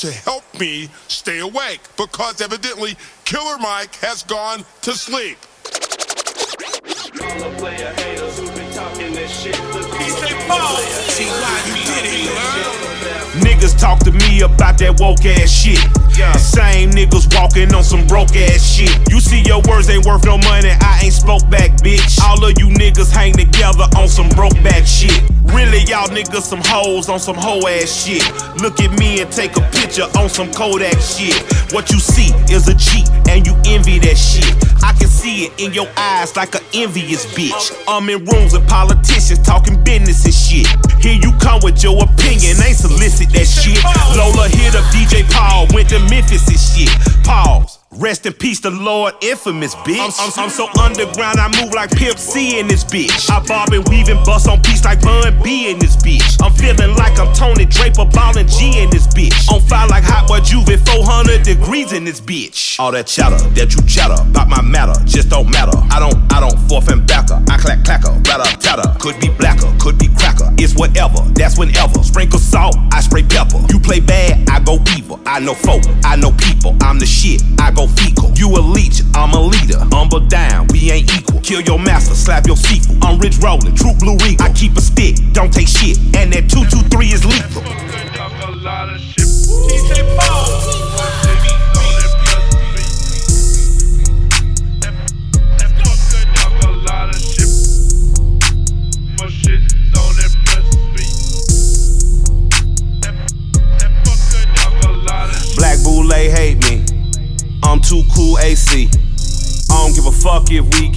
to help me stay awake because evidently Killer Mike has gone to sleep. I'm a player haters who been talking this shit. DJ Paul, see why you did it, man. Niggas talk to me about that woke ass shit. The same niggas walking on some broke ass shit. You see your words ain't worth no money, I ain't spoke back, bitch. All of you niggas hang together on some broke back shit. Really, y'all niggas some hoes on some hoe ass shit. Look at me and take a picture on some Kodak shit. What you see is a cheat and you envy that shit. I can see it in your eyes like an envious bitch. I'm in rooms with politicians talking business and shit. Here you come with your opinion, ain't solicit that shit. Lola hit up DJ Paul, went to Memphis and shit. Pause. Rest in peace, the Lord infamous, bitch. I'm so underground, I move like Pimp C in this bitch. I bob and weave and bust on beats like Bun B in this bitch. I'm feeling like I'm Tony Draper, ballin' G in this bitch. On fire like Hot Boy Juve, 400 degrees in this bitch. All that chatter that you chatter about my matter just don't matter. I don't forth and backer. I clack clacker, ratter tatter. Could be blacker, could be cracker. It's whatever, that's whenever. Sprinkle salt, I spray pepper. You play bad, I go evil. I know folk, I know people. I'm the shit, I go fecal. You a leech, I'm a leader. Humble down, we ain't equal. Kill your master, slap your sequel. I'm rich rollin', true blue regal. I keep a stick, don't take shit, and that 223 is lethal. DJ Paul. Black Boule hate me. I'm too cool AC. I don't give a fuck if we